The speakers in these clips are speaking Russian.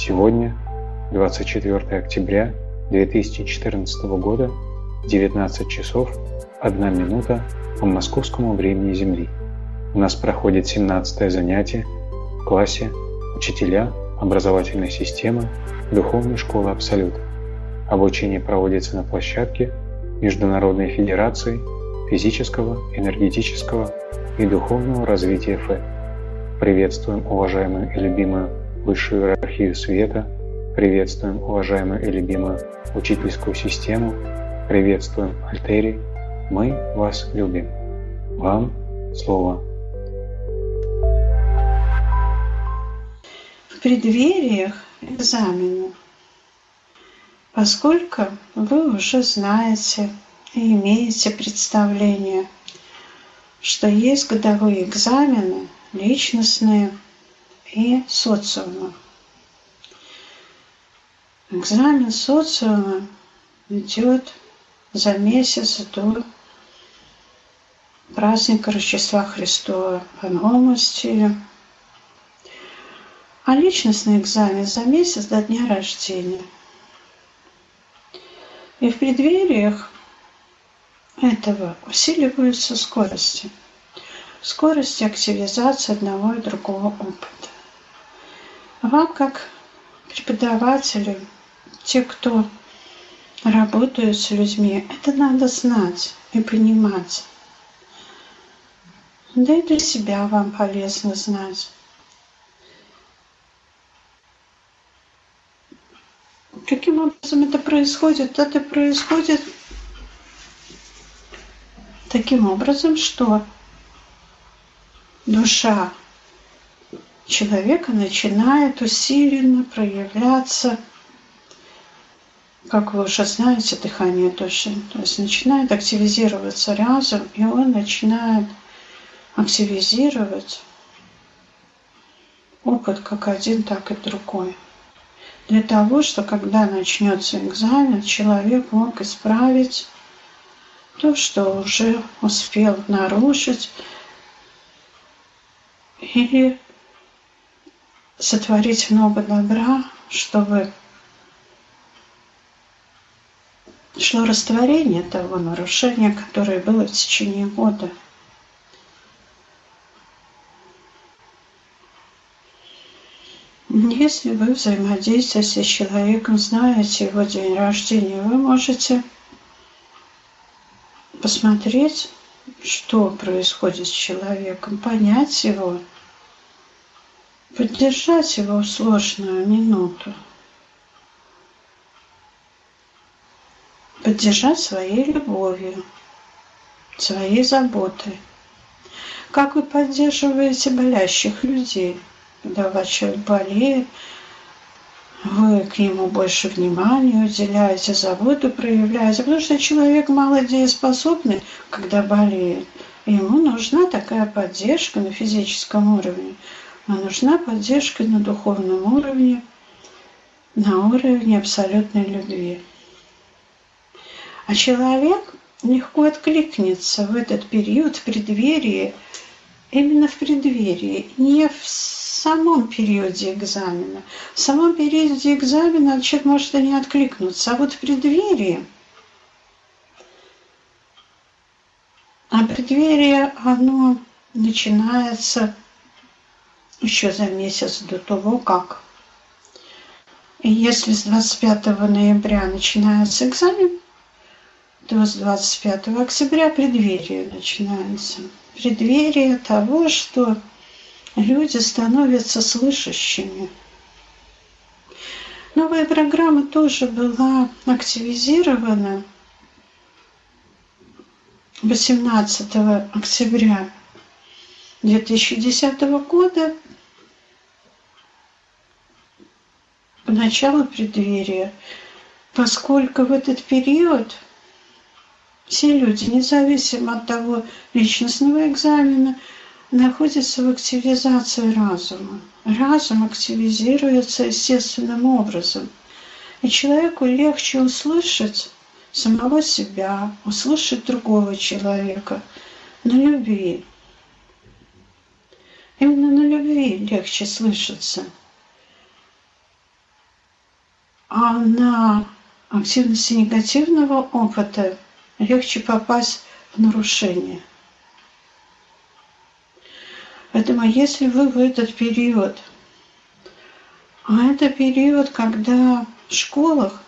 Сегодня, 24 октября 2014 года, 19 часов 1 минута по московскому времени Земли. У нас проходит 17-е занятие в классе «Учителя образовательной системы Духовной школы Абсолют». Обучение проводится на площадке Международной Федерации физического, энергетического и духовного развития ФЭ. Приветствуем уважаемую и любимую высшую иерархию света, приветствуем уважаемую и любимую учительскую систему, приветствуем Альтери, мы вас любим. Вам слово. В преддвериях экзамена, поскольку вы уже знаете и имеете представление, что есть годовые экзамены личностные и социума. Экзамен социума идет за месяц до праздника Рождества Христова по новому стилю, а личностный экзамен за месяц до дня рождения. И в преддвериях этого усиливаются скорости. Скорости активизации одного и другого опыта. Вам, как преподавателю, те, кто работают с людьми, это надо знать и понимать. Да и для себя вам полезно знать. Каким образом это происходит? Это происходит таким образом, что душа человека начинает усиленно проявляться, как вы уже знаете, дыхание души. То есть начинает активизироваться разум, и он начинает активизировать опыт как один, так и другой. Для того, что когда начнется экзамен, человек мог исправить то, что уже успел нарушить, или сотворить много добра, чтобы шло растворение того нарушения, которое было в течение года. Если вы взаимодействуете с человеком, знаете его день рождения, вы можете посмотреть, что происходит с человеком, понять его, поддержать его в сложную минуту, поддержать своей любовью, своей заботой. Как вы поддерживаете болящих людей? Когда ваш человек болеет, вы к нему больше внимания уделяете, заботу проявляете, потому что человек малодееспособный, когда болеет, ему нужна такая поддержка на физическом уровне, но нужна поддержка на духовном уровне, на уровне абсолютной любви. А человек легко откликнется в этот период, в преддверии, именно в преддверии, не в самом периоде экзамена. В самом периоде экзамена человек может и не откликнуться, а вот в преддверии. А преддверие, оно начинается еще за месяц до того, как. И если с 25 ноября начинается экзамен, то с 25 октября преддверие начинается. Преддверие того, что люди становятся слышащими. Новая программа тоже была активизирована 18 октября 2010 года по началу преддверия, поскольку в этот период все люди, независимо от того личностного экзамена, находятся в активизации разума. Разум активизируется естественным образом. И человеку легче услышать самого себя, услышать другого человека на любви. Именно на любви легче слышаться. А на активности негативного опыта легче попасть в нарушение. Поэтому если вы в этот период, а это период, когда в школах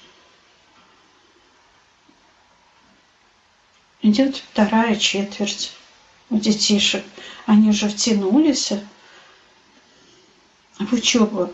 идет вторая четверть у детишек, они уже втянулись в учебу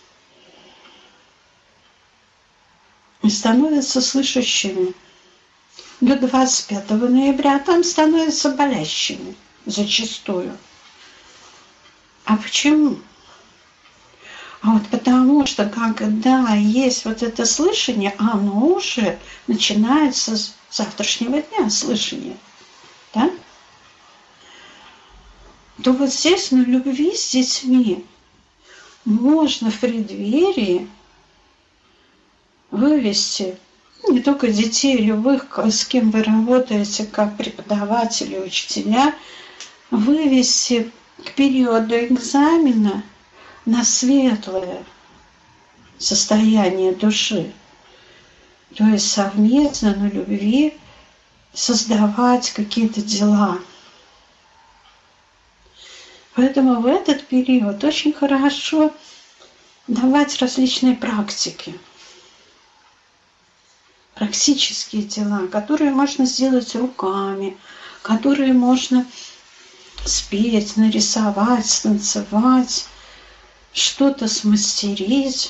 и становятся слышащими. До 25 ноября там становятся болящими зачастую. А почему? А вот потому что когда есть вот это слышание, оно уже начинается с завтрашнего дня, слышание, да? То вот здесь на любви с детьми можно в преддверии вывести не только детей, любых, с кем вы работаете, как преподаватели, учителя, вывести к периоду экзамена на светлое состояние души. То есть совместно на любви создавать какие-то дела. Поэтому в этот период очень хорошо давать различные практики. Практические дела, которые можно сделать руками, которые можно спеть, нарисовать, станцевать, что-то смастерить.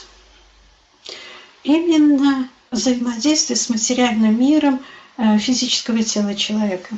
Именно взаимодействие с материальным миром физического тела человека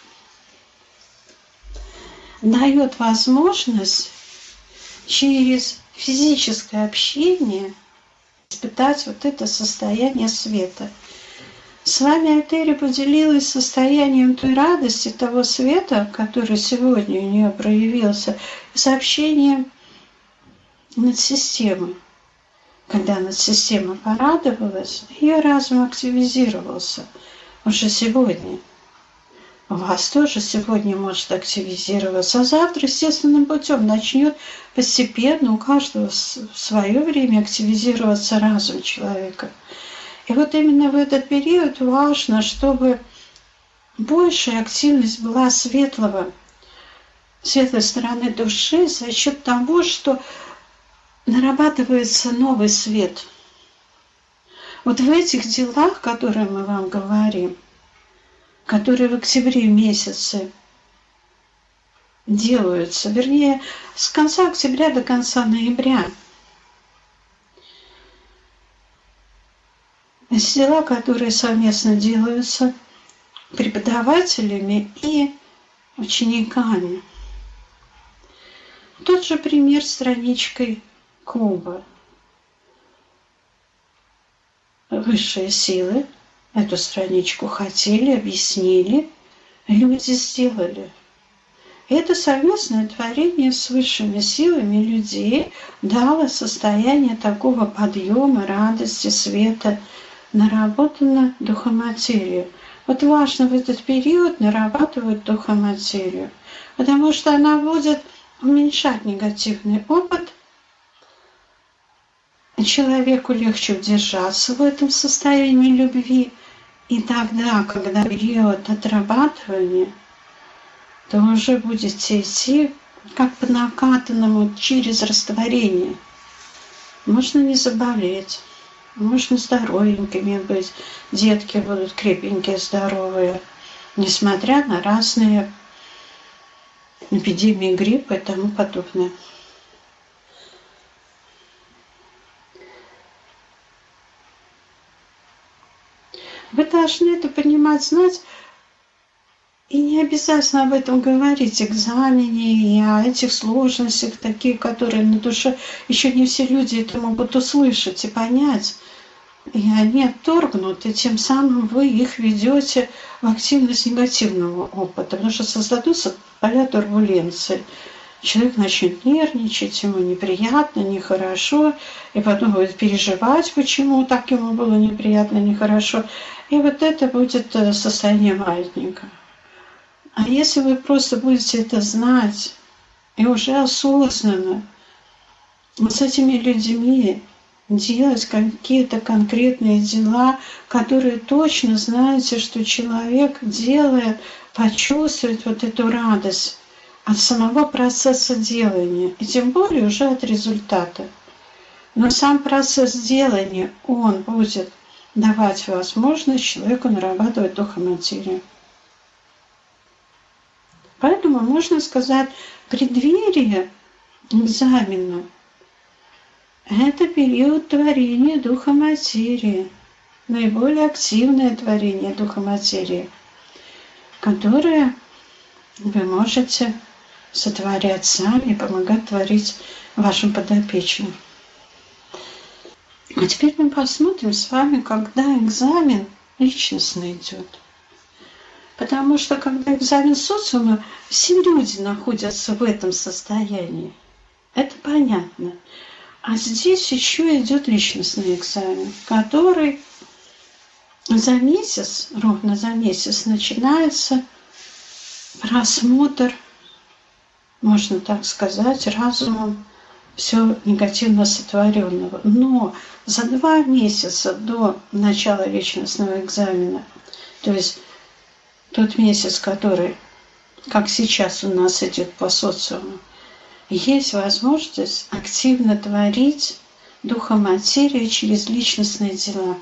дает возможность через физическое общение испытать вот это состояние света. С вами Этери поделилась состоянием той радости, того света, который сегодня у нее проявился, и сообщением над системой. Когда над системой порадовалась, ее разум активизировался уже сегодня. У вас тоже сегодня может активизироваться, а завтра естественным путем начнет постепенно у каждого в свое время активизироваться разум человека. И вот именно в этот период важно, чтобы большая активность была светлой стороны души за счет того, что нарабатывается новый свет. Вот в этих делах, которые мы вам говорим, которые в октябре месяце делаются, вернее, с конца октября до конца ноября, дела, которые совместно делаются преподавателями и учениками. Тот же пример страничкой клуба. Высшие силы эту страничку хотели, объяснили, люди сделали. И это совместное творение с высшими силами людей дало состояние такого подъема, радости, света, наработано духоматерию. Вот важно в этот период нарабатывать духоматерию, потому что она будет уменьшать негативный опыт, и человеку легче удержаться в этом состоянии любви. И тогда, когда период отрабатывания, то уже будете идти как по накатанному через растворение. Можно не заболеть, можно здоровенькими быть. Детки будут крепенькие, здоровые, несмотря на разные эпидемии гриппа и тому подобное. Вы должны это понимать, знать, и не обязательно об этом говорить, экзамене, и о этих сложностях, такие, которые на душе. Еще не все люди это могут услышать и понять. И они отторгнут, и тем самым вы их ведете в активность негативного опыта, потому что создадутся поля турбуленции. Человек начнет нервничать, ему неприятно, нехорошо, и потом будет переживать, почему так ему было неприятно, нехорошо. И вот это будет состояние маятника. А если вы просто будете это знать и уже осознанно с этими людьми делать какие-то конкретные дела, которые точно знаете, что человек, делая, почувствует вот эту радость от самого процесса делания, и тем более уже от результата. Но сам процесс делания, он будет давать возможность человеку нарабатывать дух и материю. Поэтому можно сказать, преддверие экзамена – это период творения духа материи, наиболее активное творение духа материи, которое вы можете сотворять сами и помогать творить вашим подопечным. А теперь мы посмотрим с вами, когда экзамен личностно идет. Потому что когда экзамен социума, все люди находятся в этом состоянии. Это понятно. А здесь еще идет личностный экзамен, который за месяц, ровно за месяц, начинается просмотр, можно так сказать, разумом все негативно сотворенного. Но за 2 месяца до начала личностного экзамена, то есть тот месяц, который, как сейчас у нас идет по социуму, есть возможность активно творить духа материи через личностные дела.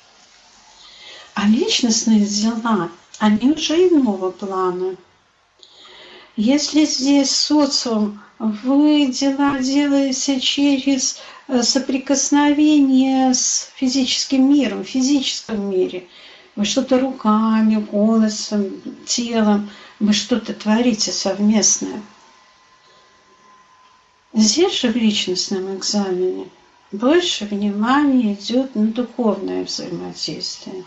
А личностные дела, они уже иного плана. Если здесь социум, вы дела делаете через соприкосновение с физическим миром, в физическом мире, вы что-то руками, голосом, телом, вы что-то творите совместное. Здесь же в личностном экзамене больше внимания идет на духовное взаимодействие.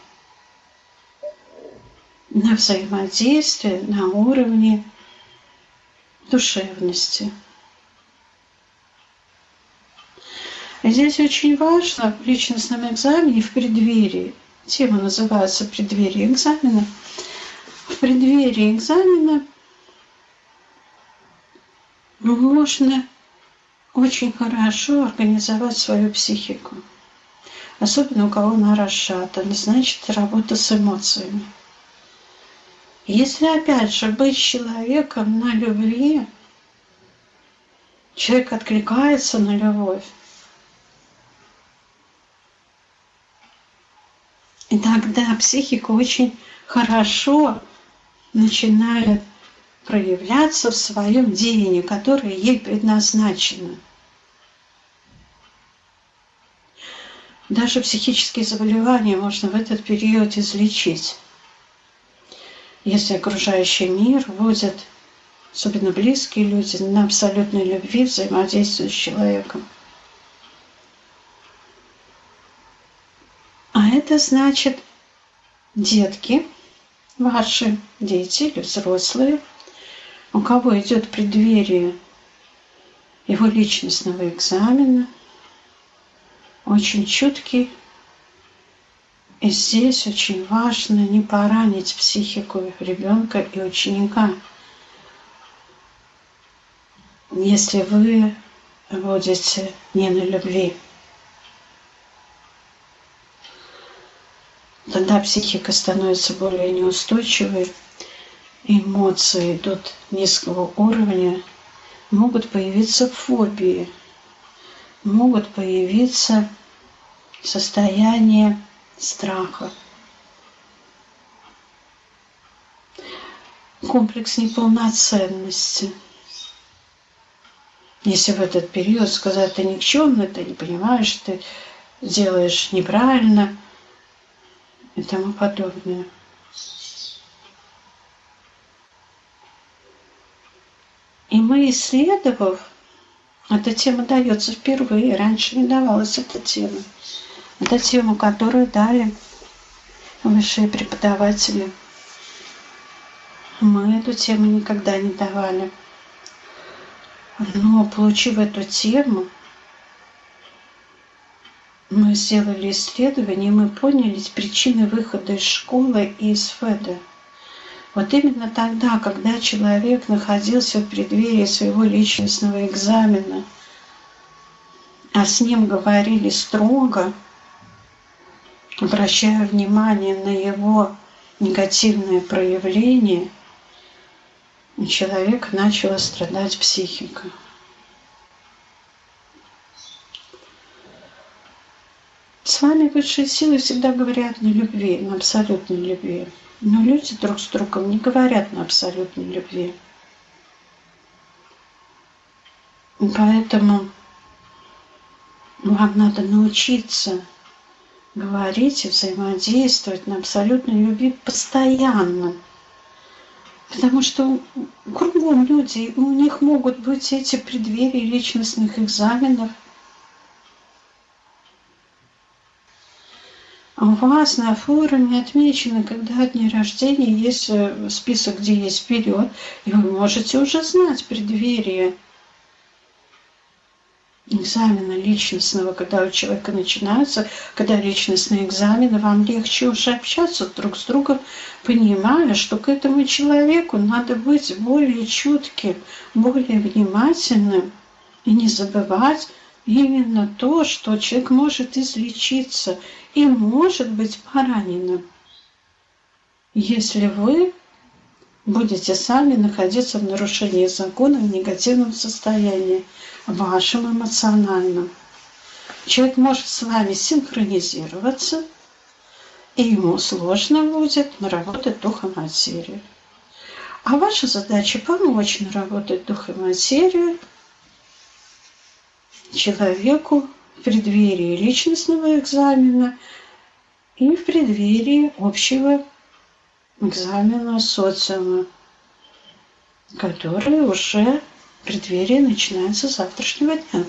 На взаимодействие на уровне душевности. Здесь очень важно в личностном экзамене, в преддверии, тема называется «Преддверие экзамена», в преддверии экзамена можно очень хорошо организовать свою психику. Особенно у кого она расшатана, значит, работа с эмоциями. Если, опять же, быть человеком на любви, человек откликается на любовь, и тогда психика очень хорошо начинает проявляться в своем деянии, которое ей предназначено. Даже психические заболевания можно в этот период излечить. Если окружающий мир вводит, особенно близкие люди, на абсолютной любви взаимодействуют с человеком. А это значит, детки, ваши дети или взрослые, у кого идет преддверие его личностного экзамена, очень чуткий. И здесь очень важно не поранить психику ребенка и ученика. Если вы вводите не на любви, тогда психика становится более неустойчивой, эмоции идут низкого уровня, могут появиться фобии, могут появиться состояния страха, комплекс неполноценности. Если в этот период сказать, ты никчемный, ты не понимаешь, ты делаешь неправильно и тому подобное. И мы, исследовав, эта тема дается впервые, раньше не давалась эта тема. Это тему, которую дали высшие преподаватели. Мы эту тему никогда не давали. Но, получив эту тему, мы сделали исследование, и мы поняли причины выхода из школы и из ФЭДа. Вот именно тогда, когда человек находился в преддверии своего личностного экзамена, а с ним говорили строго, обращая внимание на его негативные проявления, у человека начала страдать психика. С вами высшие силы всегда говорят на любви, на абсолютной любви. Но люди друг с другом не говорят на абсолютной любви. Поэтому вам надо научиться говорить и взаимодействовать на абсолютной любви постоянно. Потому что кругом люди, у них могут быть эти преддверия личностных экзаменов. А у вас на форуме отмечено, когда дни рождения, есть список, где есть вперед, и вы можете уже знать преддверие экзамена личностного, когда у человека начинаются, когда личностные экзамены, вам легче уже общаться друг с другом, понимая, что к этому человеку надо быть более чутким, более внимательным и не забывать именно то, что человек может излечиться и может быть пораненным, если вы будете сами находиться в нарушении закона, в негативном состоянии, вашем эмоциональном. Человек может с вами синхронизироваться, и ему сложно будет наработать дух и материю. А ваша задача помочь наработать дух и материю человеку в преддверии личностного экзамена и в преддверии общего экзамена социума, который уже в преддверии начинается с завтрашнего дня.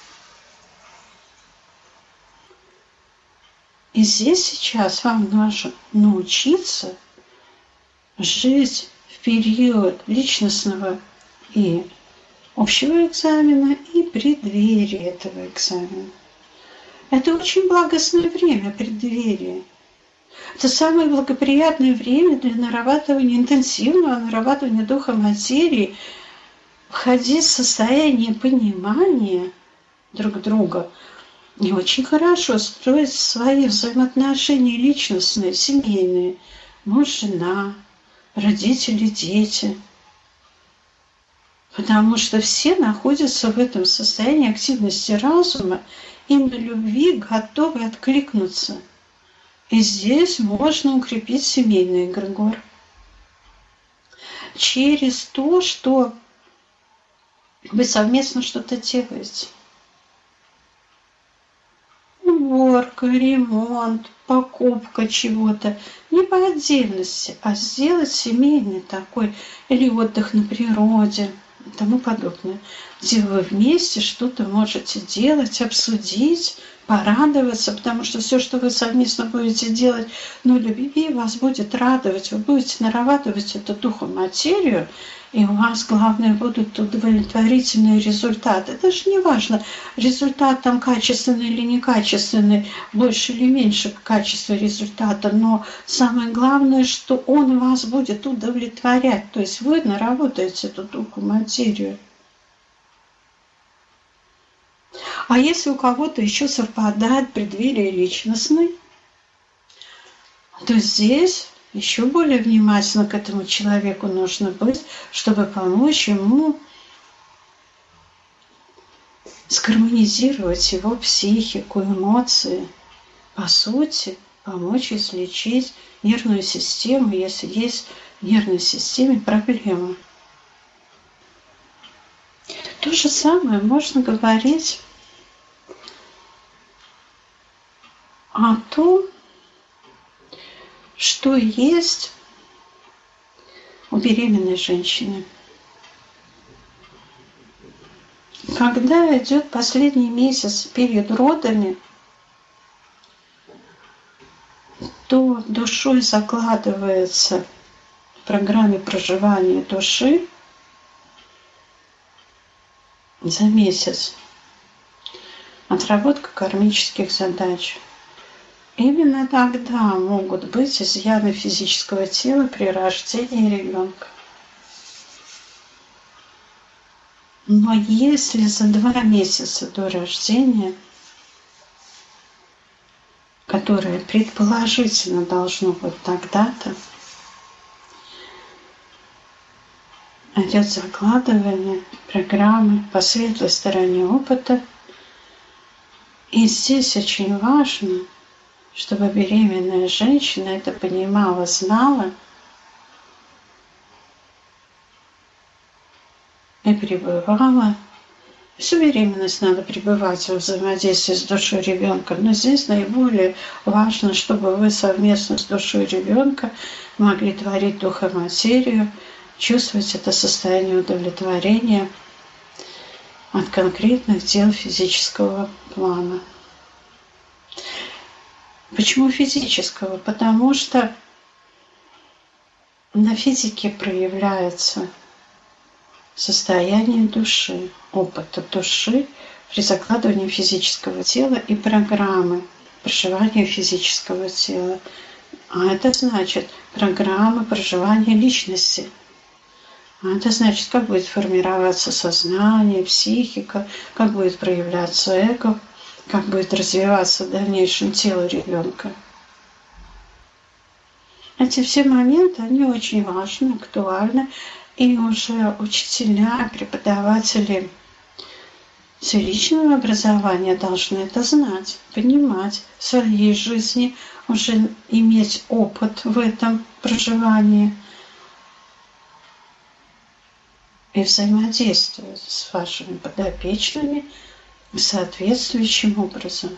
И здесь сейчас вам нужно научиться жить в период личностного и общего экзамена и преддверия этого экзамена. Это очень благостное время преддверия. Это самое благоприятное время для нарабатывания, интенсивного нарабатывания духа материи, входить в состояние понимания друг друга и очень хорошо строить свои взаимоотношения личностные, семейные, муж, жена, родители, дети. Потому что все находятся в этом состоянии активности разума и на любви готовы откликнуться. И здесь можно укрепить семейный эгрегор через то, что вы совместно что-то делаете. Уборка, ремонт, покупка чего-то. Не по отдельности, а сделать семейный такой, или отдых на природе и тому подобное, где вы вместе что-то можете делать, обсудить, порадоваться, потому что все, что вы совместно будете делать, любви вас будет радовать, вы будете нарабатывать эту духом материю, и у вас, главное, будут удовлетворительные результаты. Это же не важно, результат там качественный или некачественный, больше или меньше качества результата, но самое главное, что он вас будет удовлетворять, то есть вы наработаете эту духом материю. А если у кого-то еще совпадает преддверие личностной, то здесь еще более внимательно к этому человеку нужно быть, чтобы помочь ему сгармонизировать его психику, эмоции. По сути, помочь излечить нервную систему, если есть в нервной системе проблемы. То же самое можно говорить о том, что есть у беременной женщины. Когда идет последний месяц перед родами, то душой закладывается в программе проживания души за месяц отработка кармических задач. Именно тогда могут быть изъяны физического тела при рождении ребенка. Но если за 2 месяца до рождения, которое предположительно должно быть тогда-то, идет закладывание программы по светлой стороне опыта, и здесь очень важно, чтобы беременная женщина это понимала, знала и пребывала. Всю беременность надо пребывать во взаимодействии с душой ребенка, но здесь наиболее важно, чтобы вы совместно с душой ребенка могли творить духоматерию, чувствовать это состояние удовлетворения от конкретных дел физического плана. Почему физического? Потому что на физике проявляется состояние души, опыта души при закладывании физического тела и программы проживания физического тела. А это значит программы проживания личности. А это значит, как будет формироваться сознание, психика, как будет проявляться эго, как будет развиваться в дальнейшем тело ребенка. Эти все моменты, они очень важны, актуальны, и уже учителя, преподаватели с личного образования должны это знать, понимать в своей жизни, уже иметь опыт в этом проживании и взаимодействовать с вашими подопечными соответствующим образом.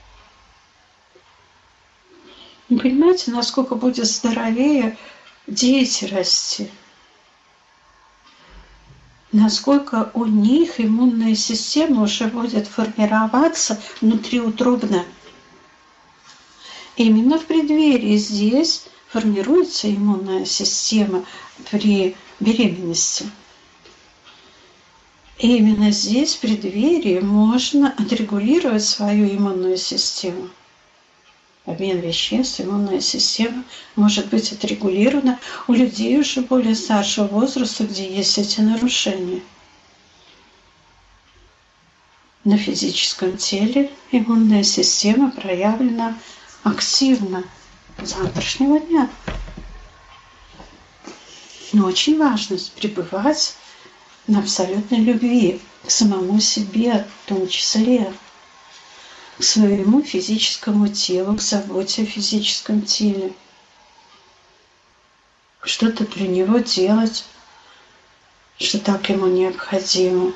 Вы понимаете, насколько будет здоровее дети расти? Насколько у них иммунная система уже будет формироваться внутриутробно. Именно в преддверии здесь формируется иммунная система при беременности. И именно здесь, в преддверии, можно отрегулировать свою иммунную систему. Обмен веществ, иммунная система может быть отрегулирована у людей уже более старшего возраста, где есть эти нарушения. На физическом теле иммунная система проявлена активно с завтрашнего дня. Но очень важно пребывать на абсолютной любви к самому себе, в том числе к своему физическому телу, к заботе о физическом теле. Что-то для него делать, что так ему необходимо.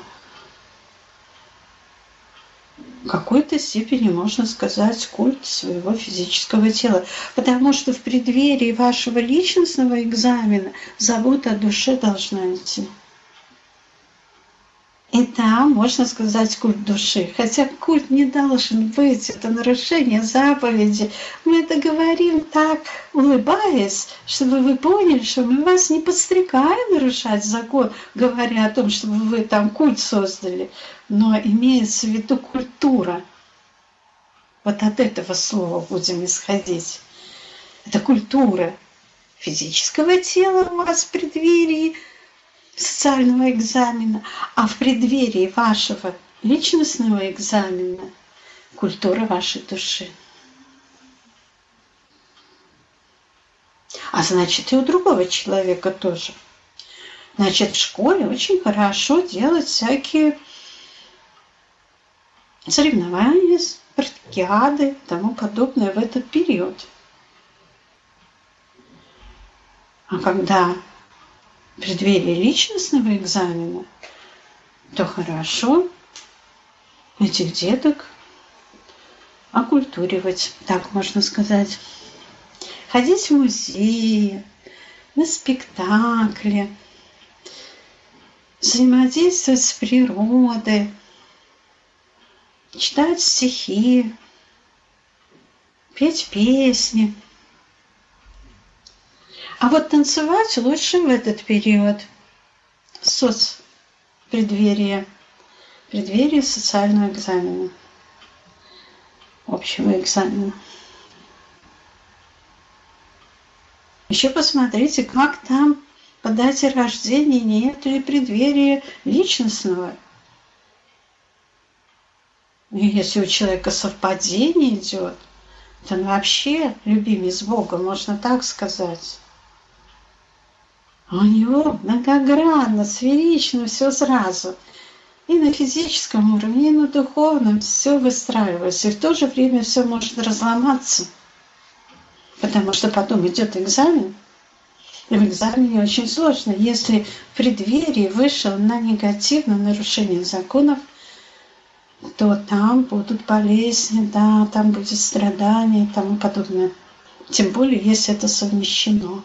В какой-то степени можно сказать культ своего физического тела, потому что в преддверии вашего личностного экзамена забота о душе должна идти. И да, можно сказать культ души, хотя культ не должен быть, это нарушение заповеди. Мы это говорим так, улыбаясь, чтобы вы поняли, что мы вас не подстрекаем нарушать закон, говоря о том, чтобы вы там культ создали, но имеется в виду культура. Вот от этого слова будем исходить. Это культура физического тела у вас в преддверии социального экзамена, а в преддверии вашего личностного экзамена культура вашей души. А значит, и у другого человека тоже. Значит, в школе очень хорошо делать всякие соревнования, спартакиады и тому подобное в этот период. А когда в преддверии личностного экзамена, то хорошо этих деток окультуривать, так можно сказать. Ходить в музеи, на спектакли, взаимодействовать с природой, читать стихи, петь песни. А вот танцевать лучше в этот период, преддверие социального экзамена, общего экзамена. Еще посмотрите, как там по дате рождения нет и преддверия личностного. И если у человека совпадение идет, то он вообще любимец Бога, можно так сказать. А у него многогранно, сферично, все сразу. И на физическом уровне, и на духовном все выстраивается. И в то же время все может разломаться. Потому что потом идет экзамен. И в экзамене очень сложно. Если в преддверии вышел на негативное нарушение законов, то там будут болезни, да, там будет страдание и тому подобное. Тем более, если это совмещено.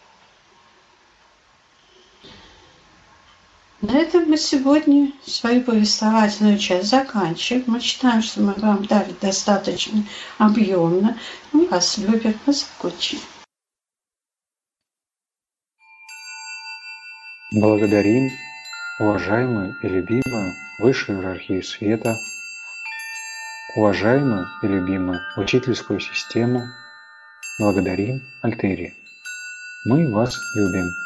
На этом мы сегодня свою повествовательную часть заканчиваем. Мы считаем, что мы вам дали достаточно объемно. Мы вас любим. Мы закончим. Благодарим уважаемую и любимую высшую иерархию света, уважаемую и любимую учительскую систему. Благодарим Альтери. Мы вас любим.